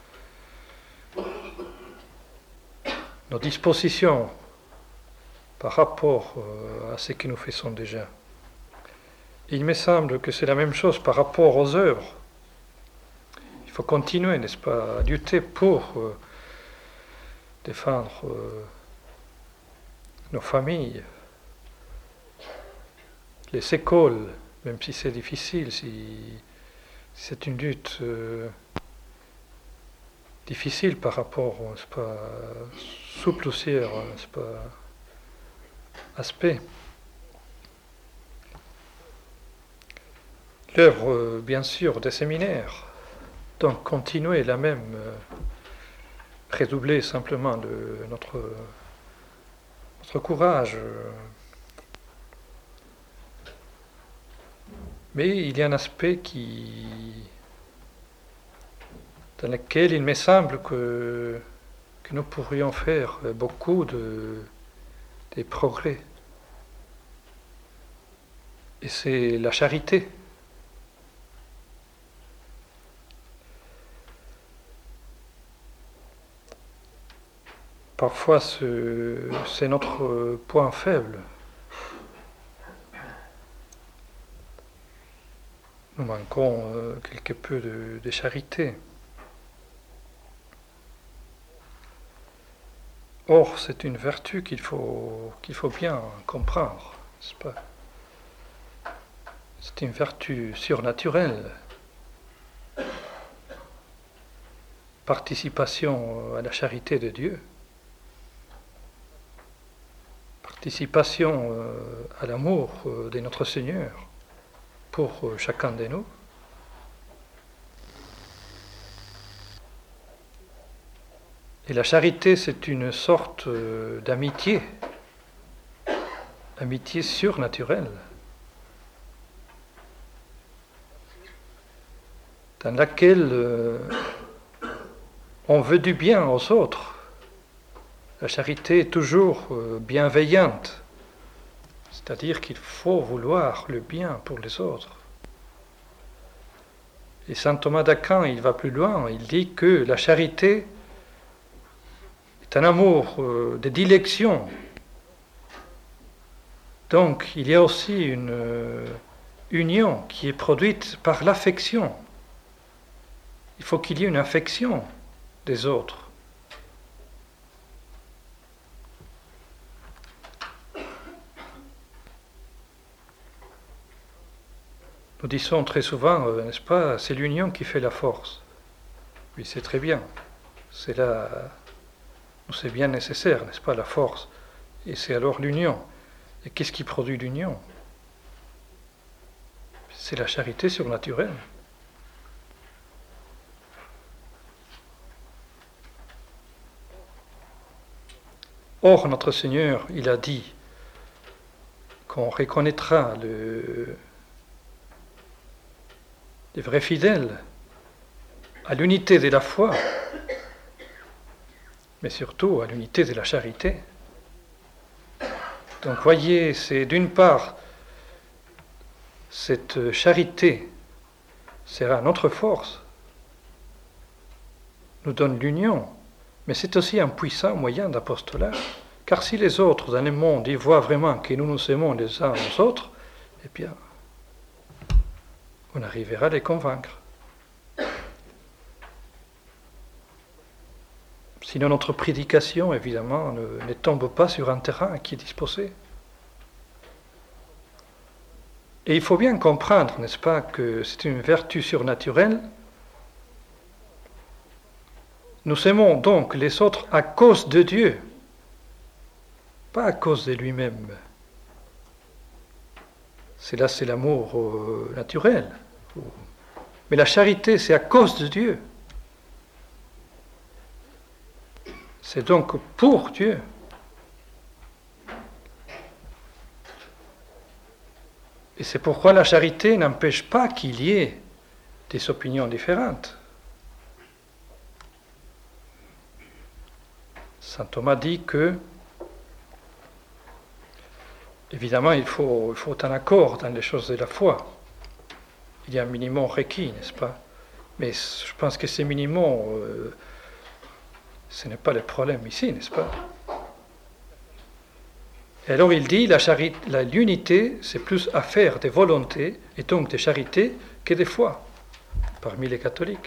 [SPEAKER 1] nos dispositions par rapport à ce que nous faisons déjà. Il me semble que c'est la même chose par rapport aux œuvres. Il faut continuer, n'est-ce pas, à lutter pour euh, défendre euh, nos familles, les écoles, même si c'est difficile, si, si c'est une lutte euh, difficile par rapport, n'est-ce pas, sous plusieurs, n'est-ce pas, aspects. L'œuvre, bien sûr, des séminaires. Donc, continuer la même, euh, redoubler simplement de notre, notre courage. Mais il y a un aspect qui, dans lequel il me semble que, que nous pourrions faire beaucoup de, de progrès. Et c'est la charité. Parfois, ce, c'est notre point faible. Nous manquons euh, quelque peu de, de charité. Or, c'est une vertu qu'il faut, qu'il faut bien comprendre, n'est-ce pas? C'est une vertu surnaturelle. Participation à la charité de Dieu. Participation à l'amour de notre Seigneur pour chacun de nous. Et la charité, c'est une sorte d'amitié, amitié surnaturelle, dans laquelle on veut du bien aux autres. La charité est toujours bienveillante, c'est-à-dire qu'il faut vouloir le bien pour les autres. Et saint Thomas d'Aquin, il va plus loin, il dit que la charité est un amour de dilection. Donc il y a aussi une union qui est produite par l'affection. Il faut qu'il y ait une affection des autres. Nous disons très souvent, euh, n'est-ce pas, c'est l'union qui fait la force. Oui, c'est très bien. C'est là, c'est bien nécessaire, n'est-ce pas, la force. Et c'est alors l'union. Et qu'est-ce qui produit l'union? C'est la charité surnaturelle. Or, notre Seigneur, il a dit qu'on reconnaîtra le, les vrais fidèles à l'unité de la foi, mais surtout à l'unité de la charité. Donc, voyez, c'est d'une part, cette charité sera notre force, nous donne l'union, mais c'est aussi un puissant moyen d'apostolat. Car si les autres dans le monde y voient vraiment que nous nous aimons les uns aux autres, eh bien, on arrivera à les convaincre. Sinon, notre prédication, évidemment, ne, ne tombe pas sur un terrain qui est disposé. Et il faut bien comprendre, n'est-ce pas, que c'est une vertu surnaturelle. Nous aimons donc les autres à cause de Dieu, pas à cause de lui-même. C'est là, c'est l'amour euh, naturel. Mais la charité, c'est à cause de Dieu. C'est donc pour Dieu. Et c'est pourquoi la charité n'empêche pas qu'il y ait des opinions différentes. Saint Thomas dit que, évidemment, il faut, il faut un accord dans les choses de la foi. Il y a un minimum requis, n'est-ce pas? Mais je pense que ces minimums, euh, ce n'est pas le problème ici, n'est-ce pas? Et alors il dit, la charité, la, l'unité, c'est plus affaire de volonté, et donc de charité, que de foi, parmi les catholiques.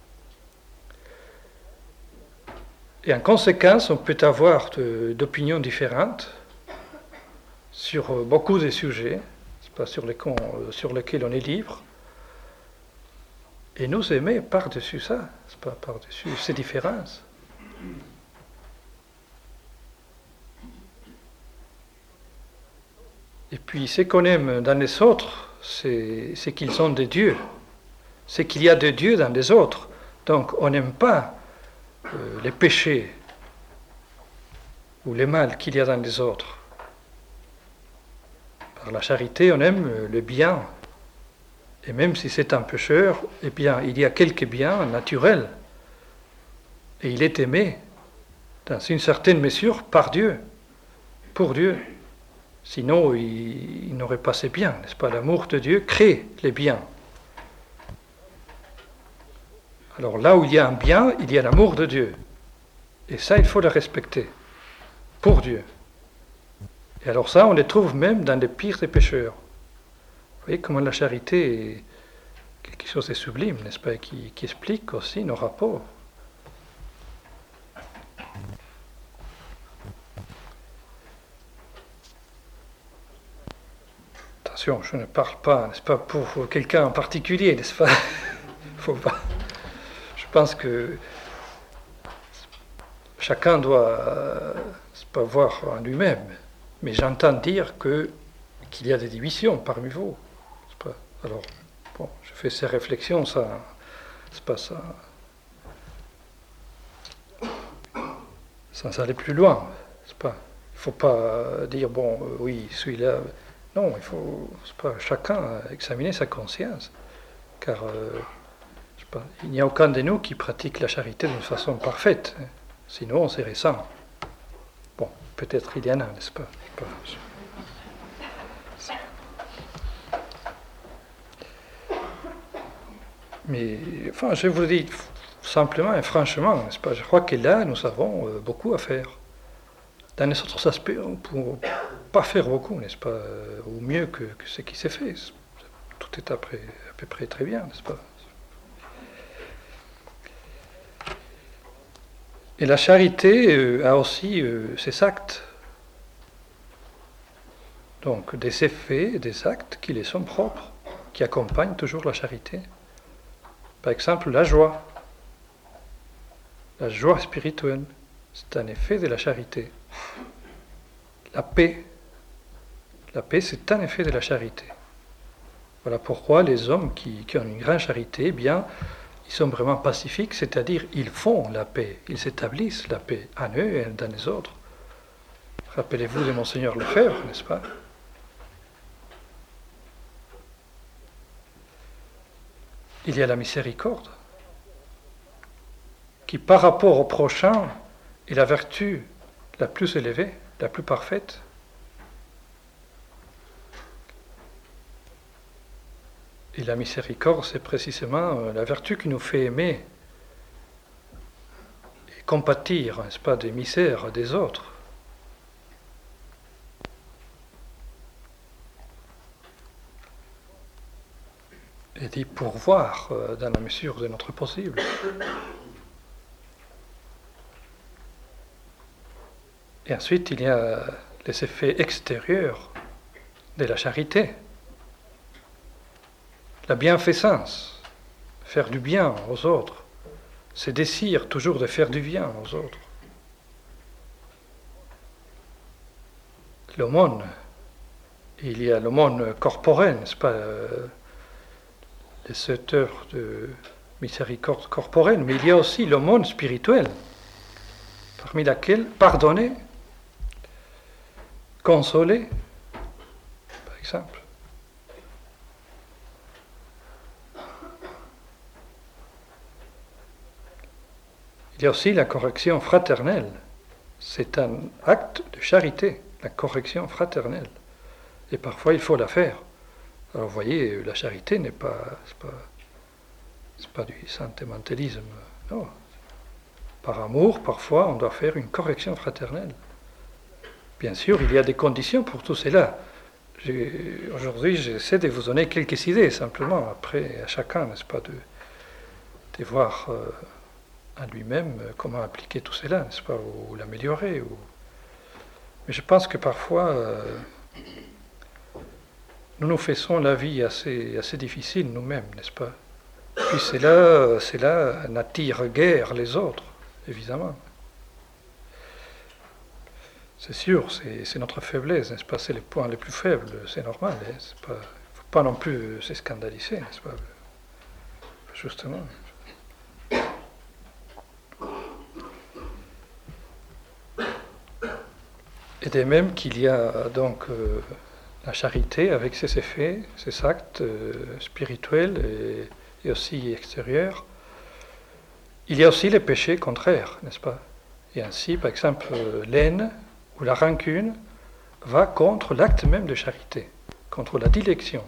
[SPEAKER 1] Et en conséquence, on peut avoir de, d'opinions différentes sur beaucoup de sujets, c'est pas sur, les, sur lesquels on est libre, et nous aimer par-dessus ça, c'est pas par-dessus ces différences. Et puis, ce qu'on aime dans les autres, c'est, c'est qu'ils sont des dieux. C'est qu'il y a des dieux dans les autres. Donc, on n'aime pas euh, les péchés ou les mal qu'il y a dans les autres. Par la charité, on aime le bien. Et même si c'est un pécheur, eh bien, il y a quelques biens naturels. Et il est aimé, dans une certaine mesure, par Dieu, pour Dieu. Sinon, il, il n'aurait pas ces biens, n'est-ce pas? L'amour de Dieu crée les biens. Alors là où il y a un bien, il y a l'amour de Dieu. Et ça, il faut le respecter, pour Dieu. Et alors ça, on les trouve même dans les pires des pécheurs. Vous voyez comment la charité est quelque chose de sublime, n'est-ce pas? Qui, qui explique aussi nos rapports. Attention, je ne parle pas, n'est-ce pas, pour quelqu'un en particulier, n'est-ce pas? Faut pas. Je pense que chacun doit euh, pas voir en lui-même, mais j'entends dire que qu'il y a des divisions parmi vous, n'est-ce pas? Alors, bon, je fais ces réflexions, ça, c'est pas ça, sans aller plus loin, n'est-ce pas? Il ne faut pas dire bon, euh, oui, celui-là. Non, il faut pas, chacun examiner sa conscience, car euh, je sais pas, il n'y a aucun de nous qui pratique la charité d'une façon parfaite, hein. Sinon on serait sans. Bon, peut-être il y en a, n'est-ce pas, je sais pas. Mais, enfin, je vous le dis simplement et franchement, n'est-ce pas, je crois que là, nous avons euh, beaucoup à faire. Dans les autres aspects, on ne peut pas faire beaucoup, n'est-ce pas, ou mieux que, que ce qui s'est fait. Tout est après, à peu près très bien, n'est-ce pas? Et la charité euh, a aussi euh, ses actes. Donc des effets, des actes qui les sont propres, qui accompagnent toujours la charité. Par exemple, la joie. La joie spirituelle, c'est un effet de la charité. La paix. La paix, c'est un effet de la charité. Voilà pourquoi les hommes qui, qui ont une grande charité, eh bien, ils sont vraiment pacifiques, c'est-à-dire ils font la paix, ils établissent la paix en eux et dans les autres. Rappelez-vous de Monseigneur Lefebvre, n'est-ce pas? Il y a la miséricorde, qui par rapport au prochain est la vertu la plus élevée, la plus parfaite. Et la miséricorde, c'est précisément la vertu qui nous fait aimer compatir, n'est-ce pas, des misères des autres. Et d'y pourvoir euh, dans la mesure de notre possible. Et ensuite, il y a les effets extérieurs de la charité. La bienfaisance, faire du bien aux autres, c'est désir toujours de faire du bien aux autres. L'aumône, il y a l'aumône corporelle, n'est-ce pas, euh, les sept heures de miséricorde corporelle, mais il y a aussi l'aumône spirituelle, parmi laquelle pardonner, consoler, par exemple. Il y a aussi la correction fraternelle. C'est un acte de charité, la correction fraternelle. Et parfois, il faut la faire. Alors, vous voyez, la charité n'est pas, c'est pas, c'est pas du sentimentalisme. Non. Par amour, parfois, on doit faire une correction fraternelle. Bien sûr, il y a des conditions pour tout cela. J'ai, aujourd'hui, j'essaie de vous donner quelques idées, simplement. Après, à chacun, n'est-ce pas, de, de voir euh, à lui-même comment appliquer tout cela, n'est-ce pas, ou, ou l'améliorer. Ou... Mais je pense que parfois, euh, nous nous faisons la vie assez, assez difficile nous-mêmes, n'est-ce pas? Puis cela, cela n'attire guère les autres, évidemment. C'est sûr, c'est, c'est notre faiblesse, n'est-ce pas? C'est les points les plus faibles, c'est normal. Il ne faut pas non plus se scandaliser, n'est-ce pas? Justement. Et de même qu'il y a donc euh, la charité avec ses effets, ses actes euh, spirituels et, et aussi extérieurs, il y a aussi les péchés contraires, n'est-ce pas? Et ainsi, par exemple, euh, l'haine ou la rancune va contre l'acte même de charité, contre la dilection.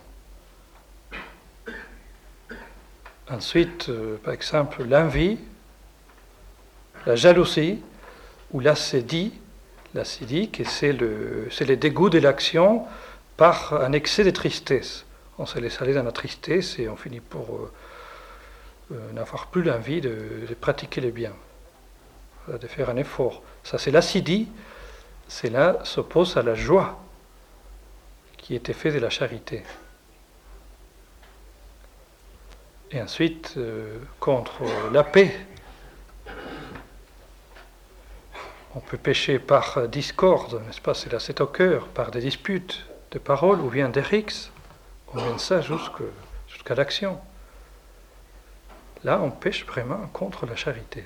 [SPEAKER 1] Ensuite, euh, par exemple, l'envie, la jalousie ou l'acédie, l'acédie, c'est le, c'est le dégoût de l'action par un excès de tristesse. On se laisse aller dans la tristesse et on finit par euh, euh, n'avoir plus l'envie de, de pratiquer le bien, de faire un effort. Ça, c'est l'acédie. Cela s'oppose à la joie qui était faite de la charité. Et ensuite, euh, contre la paix, on peut pécher par discorde, n'est-ce pas? C'est là, c'est au cœur, par des disputes de paroles ou bien des rixes. On mène ça jusqu'à, jusqu'à l'action. Là, on pêche vraiment contre la charité.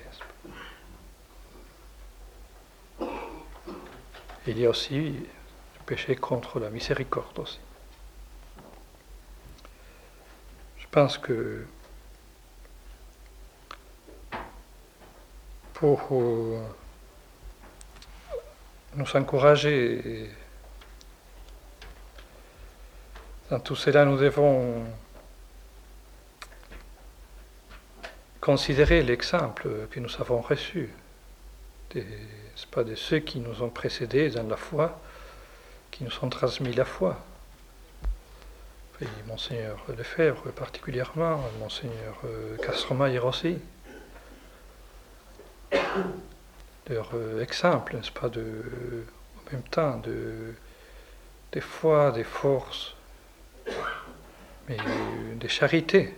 [SPEAKER 1] Il y a aussi le péché contre la miséricorde aussi. Je pense que pour euh, nous encourager dans tout cela, nous devons considérer l'exemple que nous avons reçu des, c'est pas de ceux qui nous ont précédés dans la foi, qui nous ont transmis la foi. Et Monseigneur Lefebvre particulièrement, Monseigneur Castromayer aussi. Leur exemple, n'est-ce pas, de, en même temps, de, des foi, des forces, mais des charités.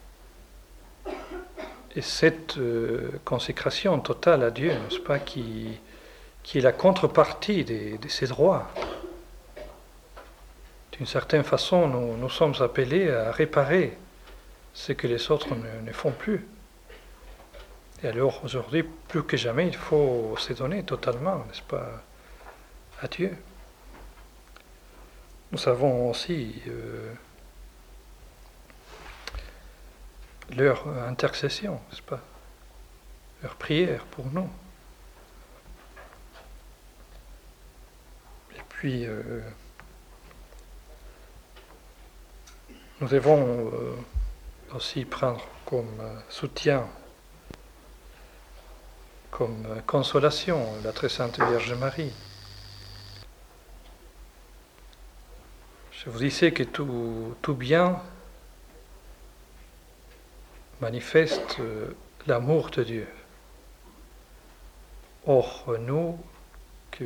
[SPEAKER 1] Et cette euh, consécration totale à Dieu, n'est-ce pas, qui, qui est la contrepartie de, de ses droits. D'une certaine façon, nous, nous sommes appelés à réparer ce que les autres ne, ne font plus. Et alors, aujourd'hui, plus que jamais, il faut se donner totalement, n'est-ce pas, à Dieu. Nous avons aussi euh, leur intercession, n'est-ce pas, leur prière pour nous. Et puis, euh, nous devons euh, aussi prendre comme soutien, comme consolation, la très sainte Vierge Marie. Je vous disais que tout, tout bien manifeste l'amour de Dieu. Or, nous, que,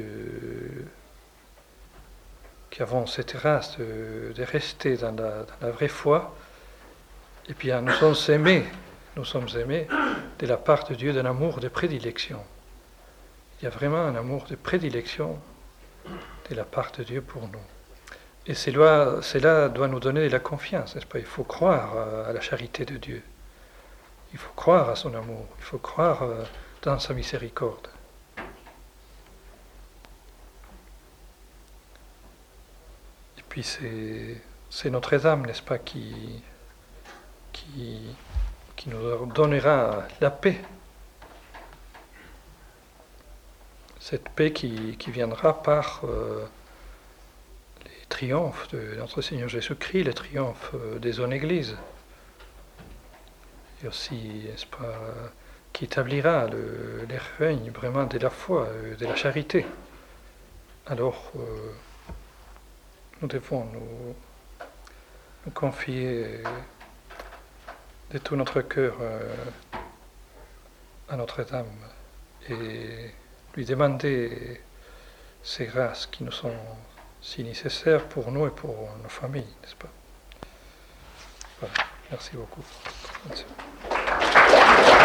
[SPEAKER 1] qui avons cette race de, de rester dans la, dans la vraie foi, eh bien, nous sommes aimés, nous sommes aimés de la part de Dieu d'un amour de prédilection. Il y a vraiment un amour de prédilection de la part de Dieu pour nous. Et cela, cela doit nous donner de la confiance, n'est-ce pas? Il faut croire à la charité de Dieu. Il faut croire à son amour. Il faut croire dans sa miséricorde. Et puis c'est, c'est Notre-Dame, n'est-ce pas, qui, qui, qui nous donnera la paix. Cette paix qui, qui viendra par euh, les triomphes de notre Seigneur Jésus-Christ, les triomphes euh, des zones églises. Et aussi, n'est-ce pas, qui établira le, les règnes vraiment de la foi, euh, de la charité. Alors, euh, nous devons nous, nous confier de tout notre cœur euh, à Notre-Dame et lui demander ces grâces qui nous sont si nécessaires pour nous et pour nos familles, n'est-ce pas? Voilà. Merci beaucoup.